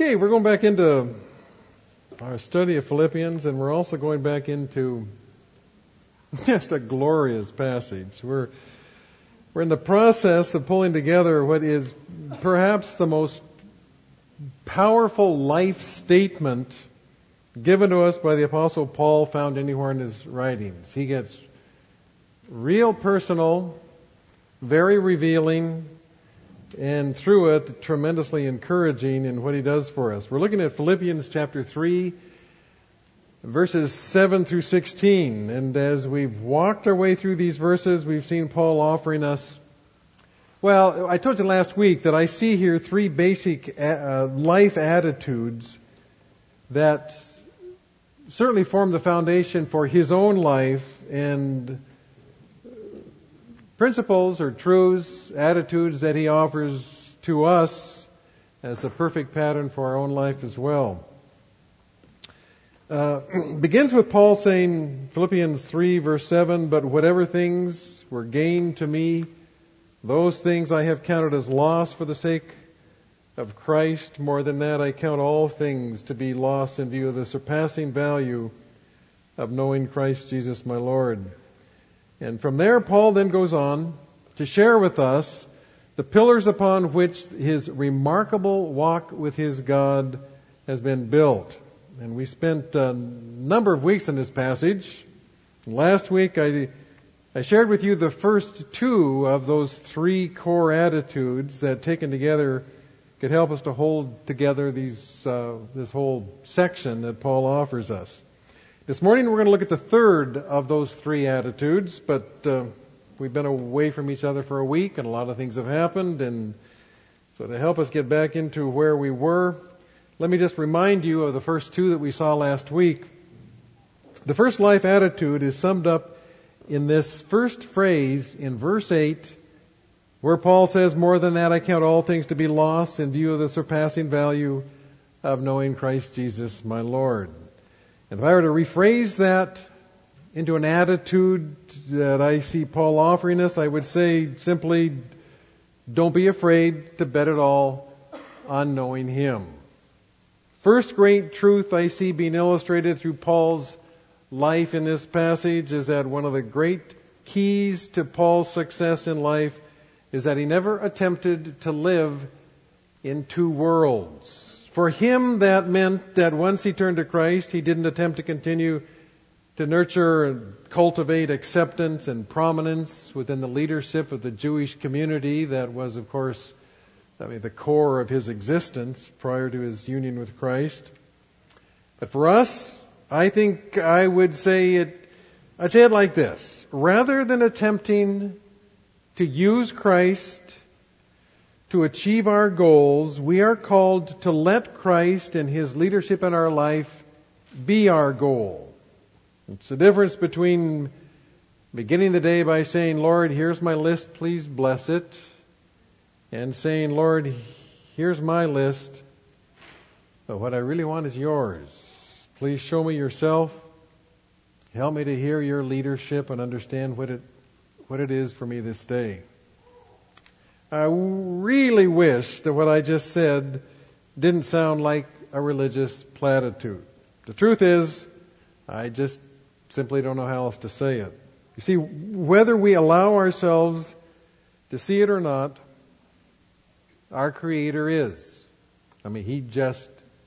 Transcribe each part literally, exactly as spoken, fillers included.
Okay, we're going back into our study of Philippians, and we're also going back into just a glorious passage. We're we're in the process of pulling together what is perhaps the most powerful life statement given to us by the Apostle Paul found anywhere in his writings. He gets real personal, very revealing, and through it, tremendously encouraging in what he does for us. We're looking at Philippians chapter three, verses seven through sixteen. And as we've walked our way through these verses, we've seen Paul offering us, well, I told you last week that I see here three basic uh, life attitudes that certainly form the foundation for his own life, and principles or truths, attitudes that he offers to us as a perfect pattern for our own life as well. Uh, begins with Paul saying, Philippians three verse seven, "But whatever things were gained to me, those things I have counted as loss for the sake of Christ. More than that, I count all things to be lost in view of the surpassing value of knowing Christ Jesus my Lord." And from there, Paul then goes on to share with us the pillars upon which his remarkable walk with his God has been built. And we spent a number of weeks in this passage. Last week, I, I shared with you the first two of those three core attitudes that, taken together, could help us to hold together these uh, this whole section that Paul offers us. This morning we're going to look at the third of those three attitudes, but uh, we've been away from each other for a week and a lot of things have happened, and so to help us get back into where we were, let me just remind you of the first two that we saw last week. The first life attitude is summed up in this first phrase in verse eight, where Paul says, "More than that, I count all things to be lost in view of the surpassing value of knowing Christ Jesus my Lord." And if I were to rephrase that into an attitude that I see Paul offering us, I would say simply, don't be afraid to bet it all on knowing Him. First great truth I see being illustrated through Paul's life in this passage is that one of the great keys to Paul's success in life is that he never attempted to live in two worlds. For him, that meant that once he turned to Christ, he didn't attempt to continue to nurture and cultivate acceptance and prominence within the leadership of the Jewish community that was, of course, I mean, the core of his existence prior to his union with Christ. But for us, I think I would say it, I'd say it like this. Rather than attempting to use Christ to achieve our goals, we are called to let Christ and His leadership in our life be our goal. It's the difference between beginning the day by saying, "Lord, here's my list, please bless it," and saying, "Lord, here's my list, but what I really want is yours. Please show me yourself. Help me to hear your leadership and understand what it what it is for me this day." I really wish that what I just said didn't sound like a religious platitude. The truth is, I just simply don't know how else to say it. You see, whether we allow ourselves to see it or not, our Creator is. I mean, He just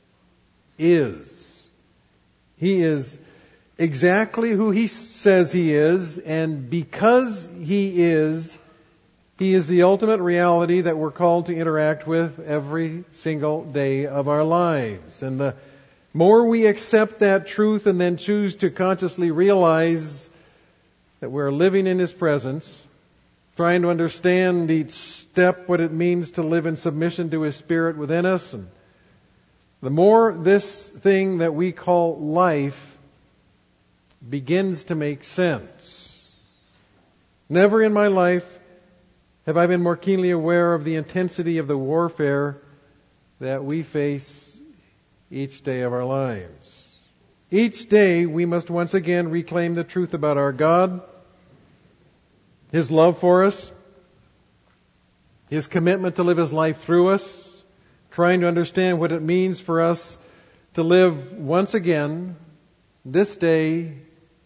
is. He is exactly who He says He is, and because He is, He is the ultimate reality that we're called to interact with every single day of our lives. And the more we accept that truth and then choose to consciously realize that we're living in His presence, trying to understand each step what it means to live in submission to His Spirit within us, and the more this thing that we call life begins to make sense. Never in my life have I been more keenly aware of the intensity of the warfare that we face each day of our lives. Each day we must once again reclaim the truth about our God, His love for us, His commitment to live His life through us, trying to understand what it means for us to live once again, this day,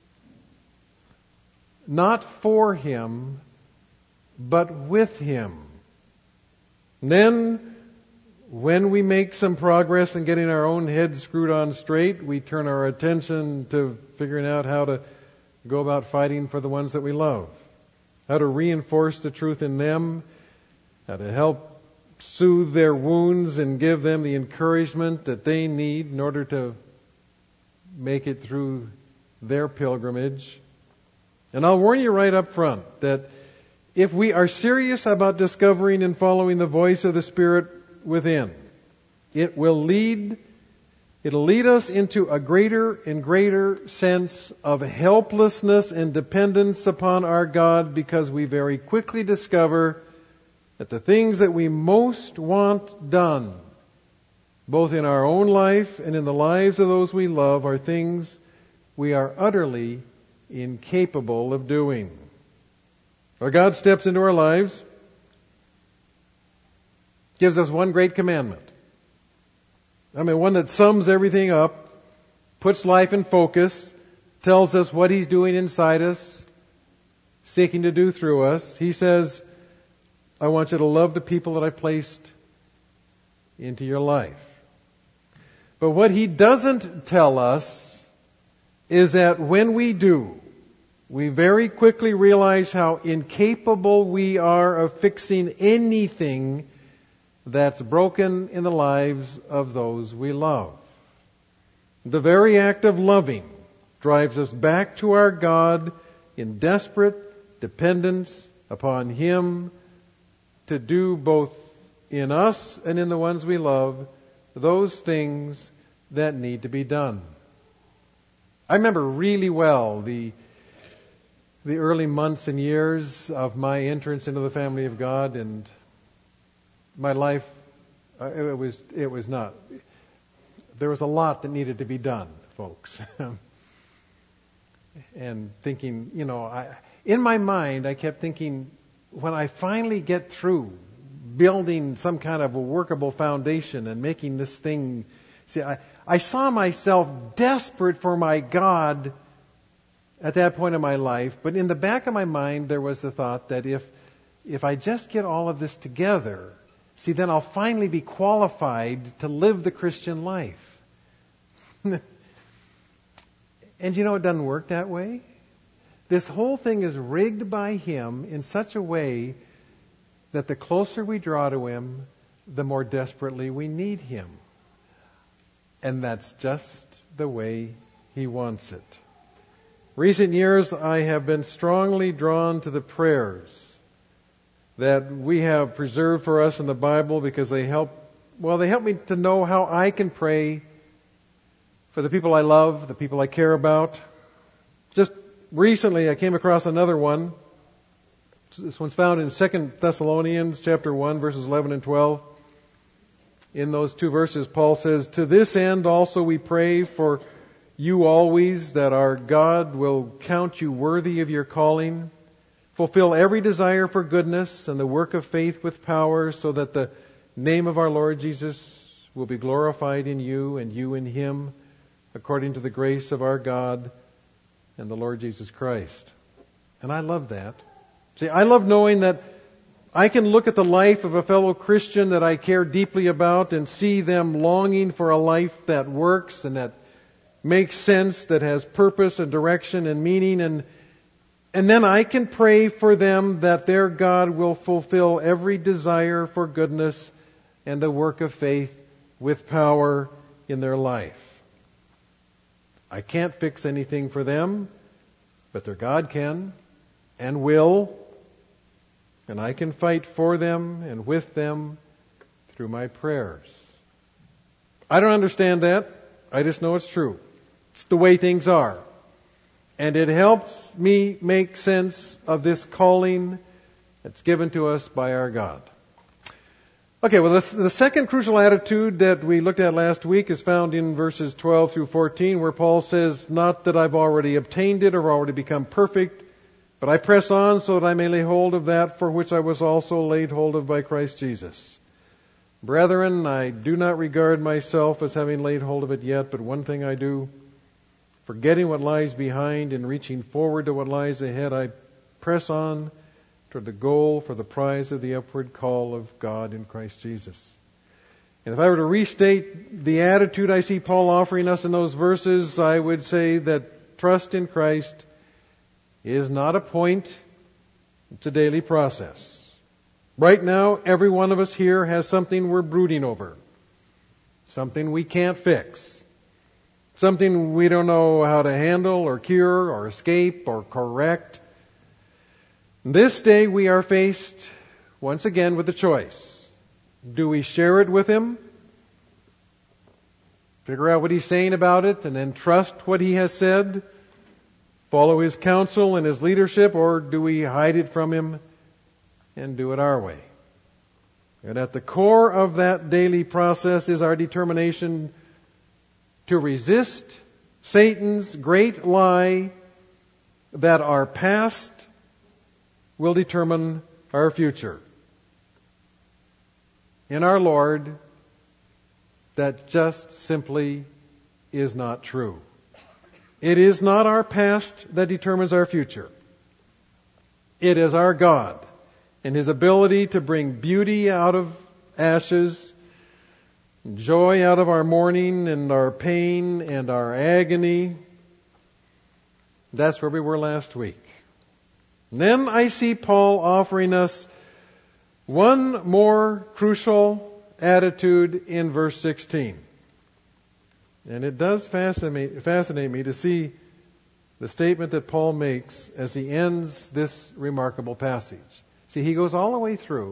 not for Him, but with Him. And then, when we make some progress in getting our own heads screwed on straight, we turn our attention to figuring out how to go about fighting for the ones that we love, how to reinforce the truth in them, how to help soothe their wounds and give them the encouragement that they need in order to make it through their pilgrimage. And I'll warn you right up front that if we are serious about discovering and following the voice of the Spirit within, it will lead, it'll lead us into a greater and greater sense of helplessness and dependence upon our God, because we very quickly discover that the things that we most want done, both in our own life and in the lives of those we love, are things we are utterly incapable of doing. Our God steps into our lives, gives us one great commandment. I mean, one that sums everything up, puts life in focus, tells us what He's doing inside us, seeking to do through us. He says, I want you to love the people that I placed into your life. But what He doesn't tell us is that when we do, we very quickly realize how incapable we are of fixing anything that's broken in the lives of those we love. The very act of loving drives us back to our God in desperate dependence upon Him to do both in us and in the ones we love those things that need to be done. I remember really well the the early months and years of my entrance into the family of God, and my life, it was it was not. There was a lot that needed to be done, folks. And thinking, you know, I, in my mind, I kept thinking, when I finally get through building some kind of a workable foundation and making this thing, see, I, I saw myself desperate for my God at that point in my life, but in the back of my mind there was the thought that if if I just get all of this together, see, then I'll finally be qualified to live the Christian life. And you know, it doesn't work that way. This whole thing is rigged by Him in such a way that the closer we draw to Him, the more desperately we need Him. And that's just the way He wants it. Recent years, I have been strongly drawn to the prayers that we have preserved for us in the Bible, because they help, well, they help me to know how I can pray for the people I love, the people I care about. Just recently, I came across another one. This one's found in Second Thessalonians chapter one, verses eleven and twelve. In those two verses, Paul says, "To this end also we pray for you always, that our God will count you worthy of your calling, fulfill every desire for goodness and the work of faith with power, so that the name of our Lord Jesus will be glorified in you and you in Him, according to the grace of our God and the Lord Jesus Christ." And I love that. See, I love knowing that I can look at the life of a fellow Christian that I care deeply about and see them longing for a life that works and that makes sense, that has purpose and direction and meaning, and and then I can pray for them that their God will fulfill every desire for goodness and the work of faith with power in their life. I can't fix anything for them, but their God can and will, and I can fight for them and with them through my prayers. I don't understand that. I just know it's true. It's the way things are. And it helps me make sense of this calling that's given to us by our God. Okay, well, the, the second crucial attitude that we looked at last week is found in verses twelve through fourteen, where Paul says, "Not that I've already obtained it or already become perfect, but I press on so that I may lay hold of that for which I was also laid hold of by Christ Jesus." Brethren, I do not regard myself as having laid hold of it yet, but one thing I do, forgetting what lies behind and reaching forward to what lies ahead, I press on toward the goal for the prize of the upward call of God in Christ Jesus. And if I were to restate the attitude I see Paul offering us in those verses, I would say that trust in Christ is not a point, it's a daily process. Right now, every one of us here has something we're brooding over, something we can't fix, something we don't know how to handle or cure or escape or correct. This day we are faced once again with a choice. Do we share it with Him? Figure out what He's saying about it and then trust what He has said? Follow His counsel and His leadership? Or do we hide it from Him and do it our way? And at the core of that daily process is our determination to resist Satan's great lie that our past will determine our future. In our Lord, that just simply is not true. It is not our past that determines our future. It is our God and His ability to bring beauty out of ashes, joy out of our mourning and our pain and our agony. That's where we were last week. And then I see Paul offering us one more crucial attitude in verse sixteen. And it does fascinate, fascinate me to see the statement that Paul makes as he ends this remarkable passage. See, he goes all the way through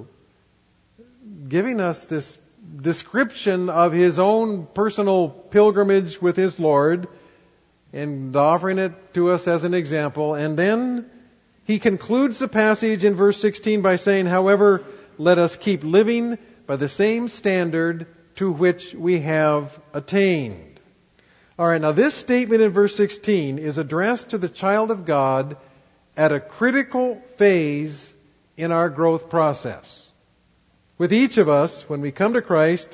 giving us this description of his own personal pilgrimage with his Lord and offering it to us as an example. And then he concludes the passage in verse sixteen by saying, however, let us keep living by the same standard to which we have attained. All right, now this statement in verse sixteen is addressed to the child of God at a critical phase in our growth process. With each of us, when we come to Christ,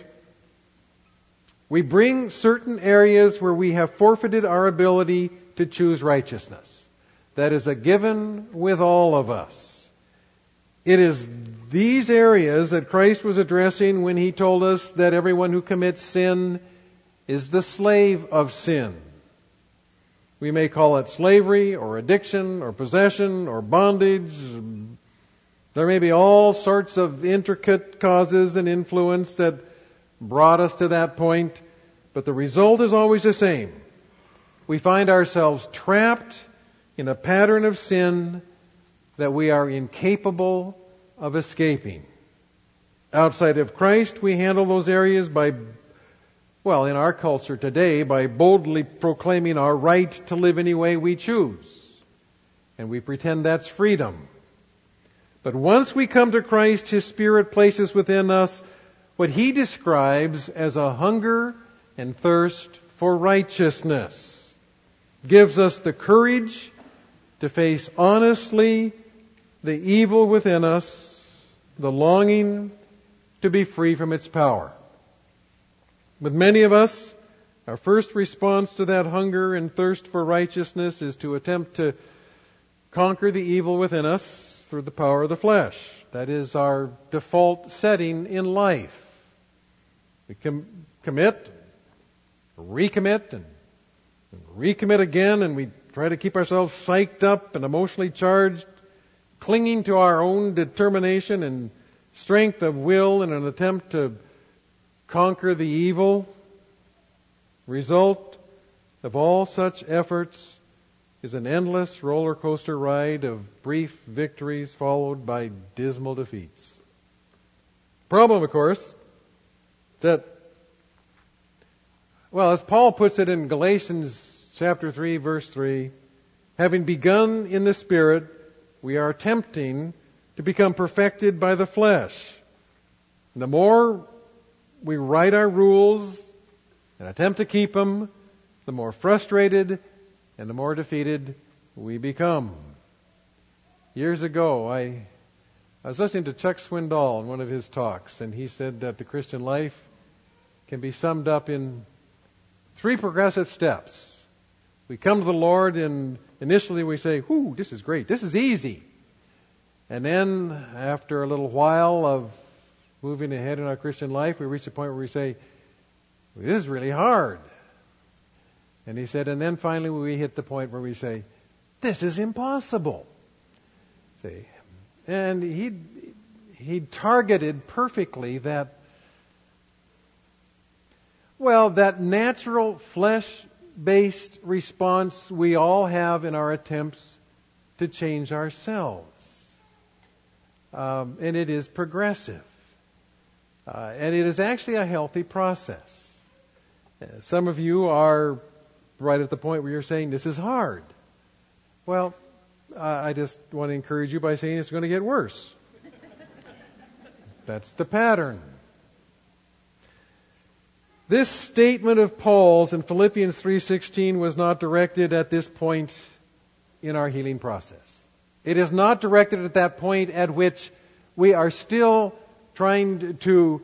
we bring certain areas where we have forfeited our ability to choose righteousness. That is a given with all of us. It is these areas that Christ was addressing when He told us that everyone who commits sin is the slave of sin. We may call it slavery or addiction or possession or bondage. There may be all sorts of intricate causes and influence that brought us to that point, but the result is always the same. We find ourselves trapped in a pattern of sin that we are incapable of escaping. Outside of Christ, we handle those areas by, well, in our culture today, by boldly proclaiming our right to live any way we choose. And we pretend that's freedom. But once we come to Christ, His Spirit places within us what He describes as a hunger and thirst for righteousness. Gives us the courage to face honestly the evil within us, the longing to be free from its power. With many of us, our first response to that hunger and thirst for righteousness is to attempt to conquer the evil within us through the power of the flesh. That is our default setting in life. We com- commit, recommit, and recommit again, and we try to keep ourselves psyched up and emotionally charged, clinging to our own determination and strength of will in an attempt to conquer the evil. Result of all such efforts is an endless roller coaster ride of brief victories followed by dismal defeats. Problem, of course, that, well, as Paul puts it in Galatians chapter three, verse three, having begun in the Spirit, we are attempting to become perfected by the flesh. And the more we write our rules and attempt to keep them, the more frustrated and the more defeated we become. Years ago, I I was listening to Chuck Swindoll in one of his talks, and he said that the Christian life can be summed up in three progressive steps. We come to the Lord, and initially we say, whoo, this is great, this is easy. And then, after a little while of moving ahead in our Christian life, we reach a point where we say, this is really hard. And he said, and then finally we hit the point where we say, this is impossible. See, and he he targeted perfectly that, well, that natural flesh-based response we all have in our attempts to change ourselves. Um, and it is progressive. Uh, and it is actually a healthy process. Uh, some of you are right at the point where you're saying, this is hard. Well, uh, I just want to encourage you by saying it's going to get worse. That's the pattern. This statement of Paul's in Philippians three sixteen was not directed at this point in our healing process. It is not directed at that point at which we are still trying to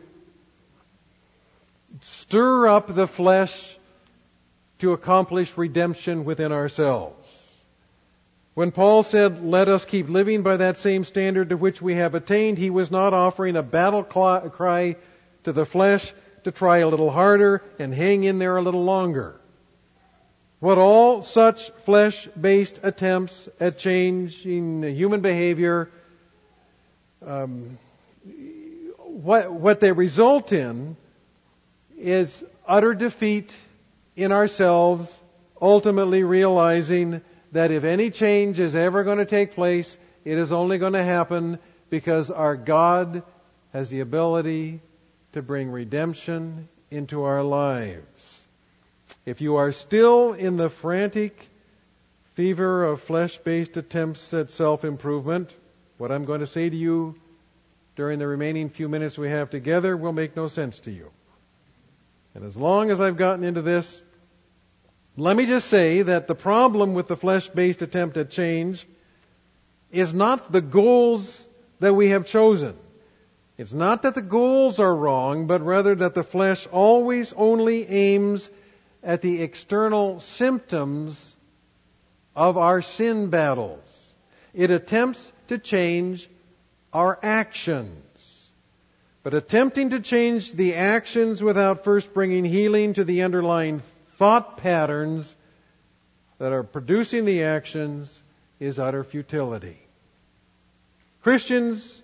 stir up the flesh to accomplish redemption within ourselves. When Paul said, let us keep living by that same standard to which we have attained, he was not offering a battle cry to the flesh to try a little harder and hang in there a little longer. What all such flesh-based attempts at changing human behavior, um, what, what they result in is utter defeat in ourselves, ultimately realizing that if any change is ever going to take place, it is only going to happen because our God has the ability to bring redemption into our lives. If you are still in the frantic fever of flesh-based attempts at self-improvement, what I'm going to say to you during the remaining few minutes we have together will make no sense to you. And as long as I've gotten into this, let me just say that the problem with the flesh-based attempt at change is not the goals that we have chosen. It's not that the goals are wrong, but rather that the flesh always only aims at the external symptoms of our sin battles. It attempts to change our actions. But attempting to change the actions without first bringing healing to the underlying thought patterns that are producing the actions is utter futility. Christians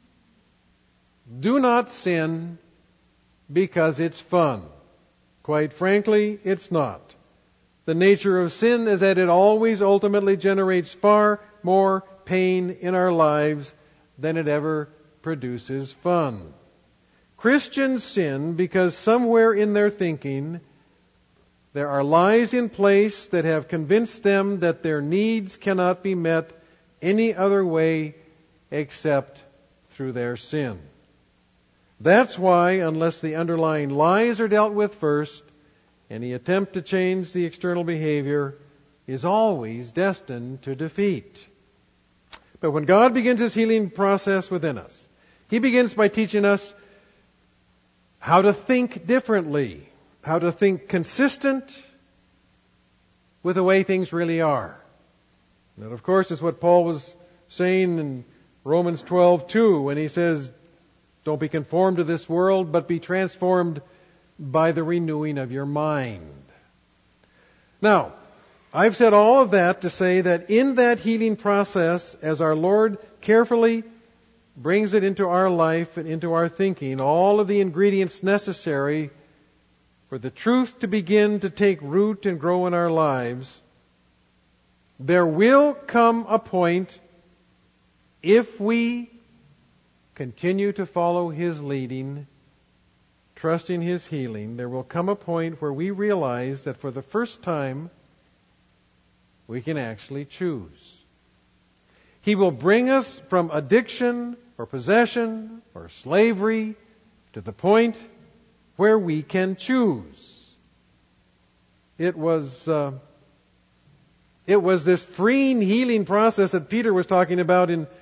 do not sin because it's fun. Quite frankly, it's not. The nature of sin is that it always ultimately generates far more pain in our lives than it ever produces fun. Christians sin because somewhere in their thinking there are lies in place that have convinced them that their needs cannot be met any other way except through their sin. That's why, unless the underlying lies are dealt with first, any attempt to change the external behavior is always destined to defeat. But when God begins His healing process within us, He begins by teaching us how to think differently, how to think consistent with the way things really are. That, of course, is what Paul was saying in Romans twelve two when he says, don't be conformed to this world, but be transformed by the renewing of your mind. Now, I've said all of that to say that in that healing process, as our Lord carefully brings it into our life and into our thinking, all of the ingredients necessary for the truth to begin to take root and grow in our lives, there will come a point, if we continue to follow His leading, trusting His healing, there will come a point where we realize that for the first time, we can actually choose. He will bring us from addiction or possession or slavery to the point where we can choose. It was uh, it was this freeing healing process that Peter was talking about in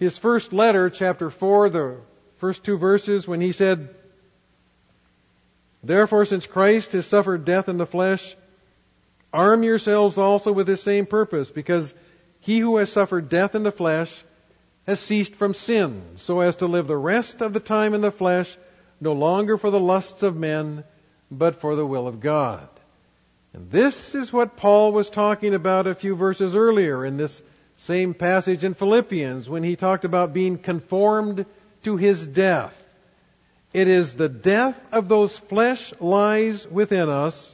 his first letter, chapter four, the first two verses, when he said, "Therefore, since Christ has suffered death in the flesh, arm yourselves also with this same purpose, because he who has suffered death in the flesh has ceased from sin, so as to live the rest of the time in the flesh, no longer for the lusts of men, but for the will of God." And this is what Paul was talking about a few verses earlier in this same passage in Philippians, when he talked about being conformed to his death. It is the death of those flesh lies within us,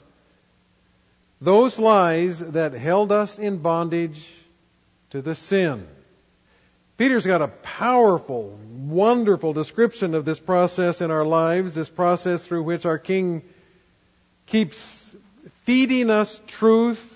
those lies that held us in bondage to the sin. Peter's got a powerful, wonderful description of this process in our lives, this process through which our King keeps feeding us truth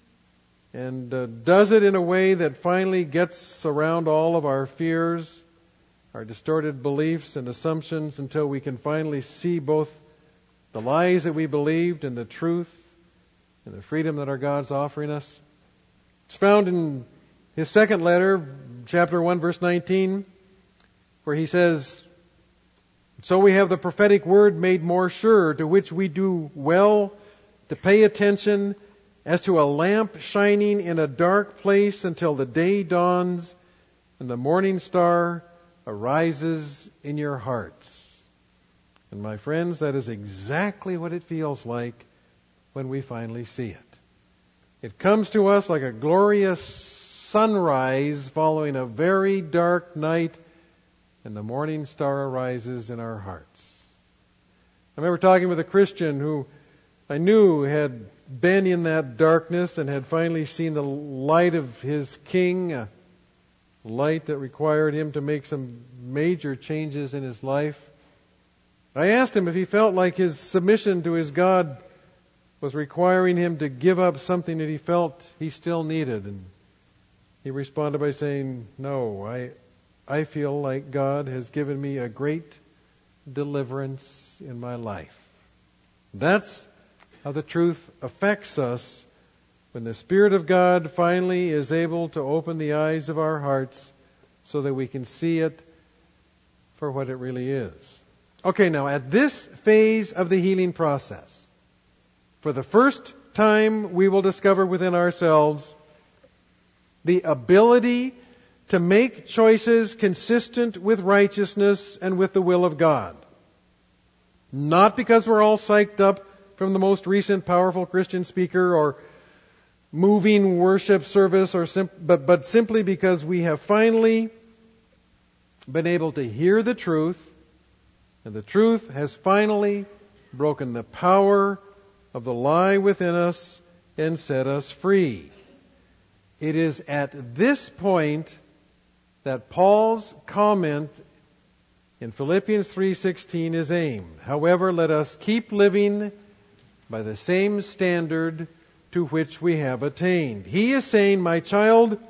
and uh, does it in a way that finally gets around all of our fears, our distorted beliefs and assumptions, until we can finally see both the lies that we believed and the truth and the freedom that our God's offering us. It's found in his second letter, chapter one, verse nineteen, where he says, "So we have the prophetic word made more sure, to which we do well to pay attention as to a lamp shining in a dark place until the day dawns and the morning star arises in your hearts." And my friends, that is exactly what it feels like when we finally see it. It comes to us like a glorious sunrise following a very dark night, and the morning star arises in our hearts. I remember talking with a Christian who I knew had been in that darkness and had finally seen the light of his King, a light that required him to make some major changes in his life. I asked him if he felt like his submission to his God was requiring him to give up something that he felt he still needed. And he responded by saying, "No, I, I feel like God has given me a great deliverance in my life." That's how the truth affects us when the Spirit of God finally is able to open the eyes of our hearts so that we can see it for what it really is. Okay, now at this phase of the healing process, for the first time we will discover within ourselves the ability to make choices consistent with righteousness and with the will of God. Not because we're all psyched up from the most recent powerful Christian speaker or moving worship service, or sim- but, but simply because we have finally been able to hear the truth, and the truth has finally broken the power of the lie within us and set us free. It is at this point that Paul's comment in Philippians three sixteen is aimed. "However, let us keep living by the same standard to which we have attained." He is saying, my child,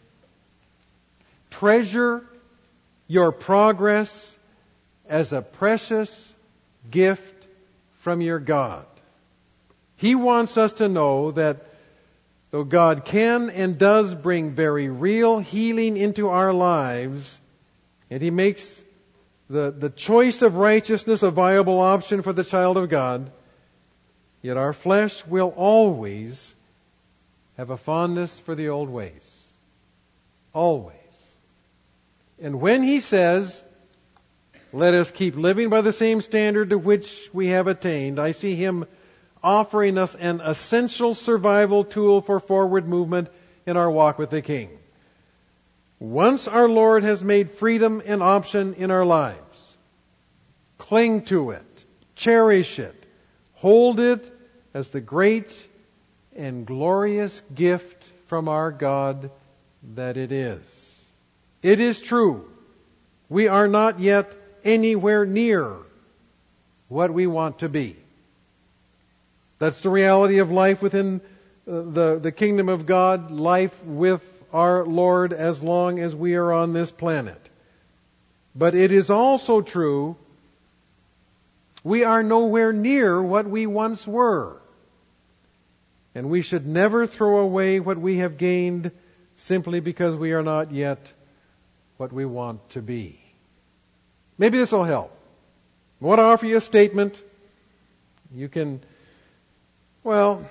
treasure your progress as a precious gift from your God. He wants us to know that though God can and does bring very real healing into our lives, and He makes the, the choice of righteousness a viable option for the child of God, yet our flesh will always have a fondness for the old ways. Always. And when He says, let us keep living by the same standard to which we have attained, I see Him offering us an essential survival tool for forward movement in our walk with the King. Once our Lord has made freedom an option in our lives, cling to it, cherish it, hold it as the great and glorious gift from our God that it is. It is true, we are not yet anywhere near what we want to be. That's the reality of life within the, the kingdom of God, life with our Lord as long as we are on this planet. But it is also true, we are nowhere near what we once were. And we should never throw away what we have gained simply because we are not yet what we want to be. Maybe this will help. I want to offer you a statement. You can, well,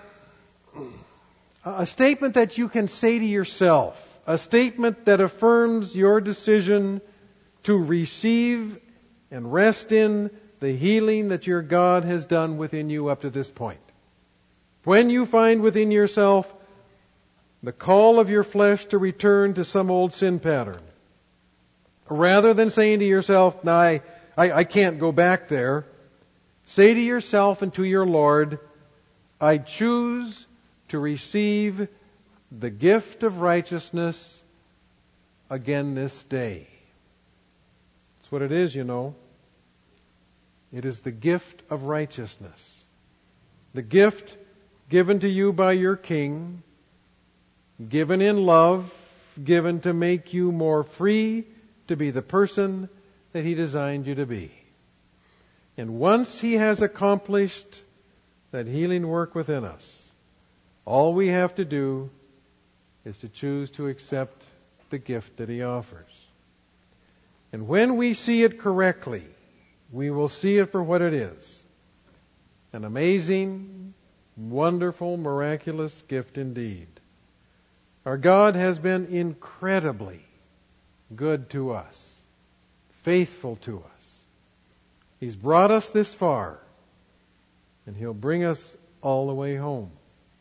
a statement that you can say to yourself. A statement that affirms your decision to receive and rest in the healing that your God has done within you up to this point. When you find within yourself the call of your flesh to return to some old sin pattern, rather than saying to yourself, no, I, I, I can't go back there, say to yourself and to your Lord, I choose to receive the gift of righteousness again this day. That's what it is, you know. It is the gift of righteousness. The gift given to you by your King, given in love, given to make you more free to be the person that He designed you to be. And once He has accomplished that healing work within us, all we have to do is to choose to accept the gift that He offers. And when we see it correctly, we will see it for what it is. An amazing, wonderful, miraculous gift indeed. Our God has been incredibly good to us, faithful to us. He's brought us this far, and He'll bring us all the way home.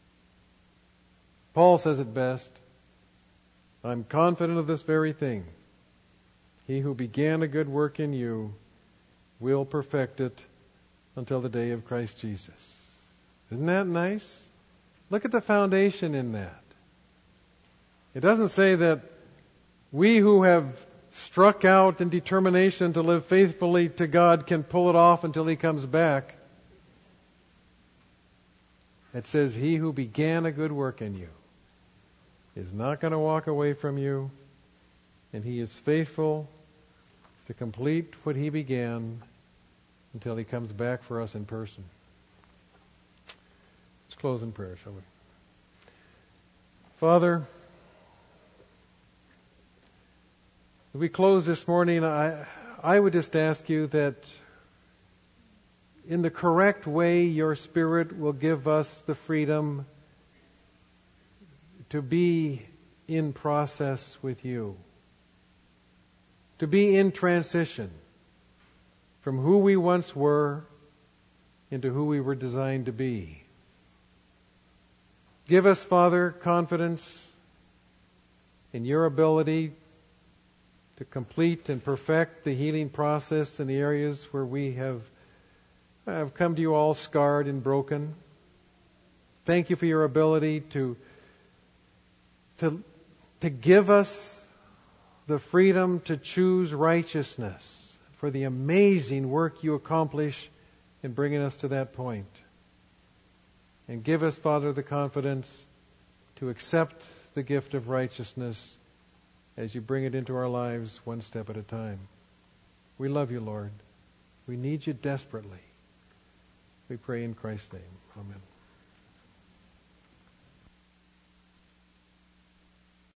Paul says it best, I'm confident of this very thing. He who began a good work in you will perfect it until the day of Christ Jesus. Isn't that nice? Look at the foundation in that. It doesn't say that we who have struck out in determination to live faithfully to God can pull it off until He comes back. It says, He who began a good work in you is not going to walk away from you, and He is faithful to complete what He began until He comes back for us in person. Let's close in prayer, shall we? Father, as we close this morning, I, I would just ask you that in the correct way, your Spirit will give us the freedom to be in process with you, to be in transition from who we once were into who we were designed to be. Give us, Father, confidence in your ability to complete and perfect the healing process in the areas where we have, have come to you all scarred and broken. Thank you for your ability to, to, to give us the freedom to choose righteousness, for the amazing work you accomplish in bringing us to that point. And give us, Father, the confidence to accept the gift of righteousness as you bring it into our lives one step at a time. We love you, Lord. We need you desperately. We pray in Christ's name. Amen.